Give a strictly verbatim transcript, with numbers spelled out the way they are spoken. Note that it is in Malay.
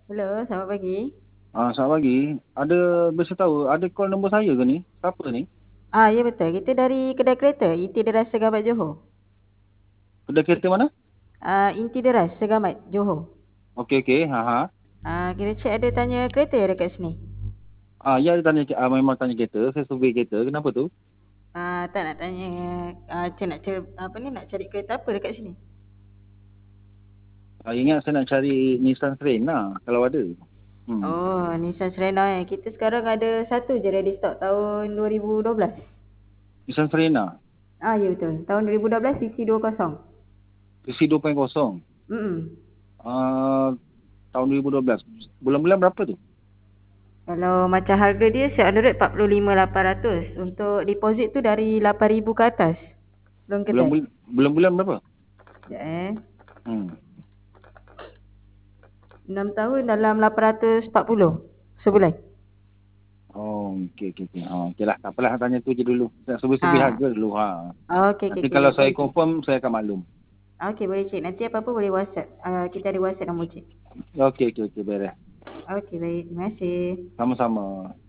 Hello, selamat pagi. Ah, selamat pagi. Ada bisa tahu ada call nombor saya ke ni? Siapa ni? Ah, ya betul. Kita dari kedai kereta, Inti Deras Segamat Johor. Kedai kereta mana? Ah, Inti Deras Segamat Johor. Okey okey. Ha ha. Ah, kita cek ada tanya kereta ya dekat sini. Ah, ya dia tanya ah, memang tanya kereta, saya survey kereta. Kenapa tu? Ah, tak nak tanya, ah, cik nak cari apa ni nak cari kereta apa dekat sini? Ah, ingat saya nak cari Nissan Serena kalau ada. Hmm. Oh, Nissan Serena eh. Kita sekarang ada satu je ready stock tahun dua ribu dua belas. Nissan Serena. Ah, ya betul. Tahun dua ribu dua belas C C dua puluh. P C dua titik kosong. Hmm. Ah, tahun dua ribu dua belas. Bulan-bulan berapa tu? Kalau macam harga dia set on the road empat puluh lima ribu lapan ratus. Untuk deposit tu dari lapan ribu ke atas. Loan kedai. Bulan-bulan bulan-bulan berapa? Sekejap eh. Hmm. enam tahun dalam lapan ratus empat puluh sebulan. Oh, okey okey okey. Ah, okeylah, tak apalah tanya tu je dulu. Nak survey-survey Ha. harga dulu ha. Okey okey Nanti okey kalau baik saya boleh cik. confirm saya akan maklum. Okey boleh cik. Nanti apa-apa boleh WhatsApp. Uh, kita ada WhatsApp nombor cik. Okey okey okey beres. Okey baik. Terima kasih. Sama-sama.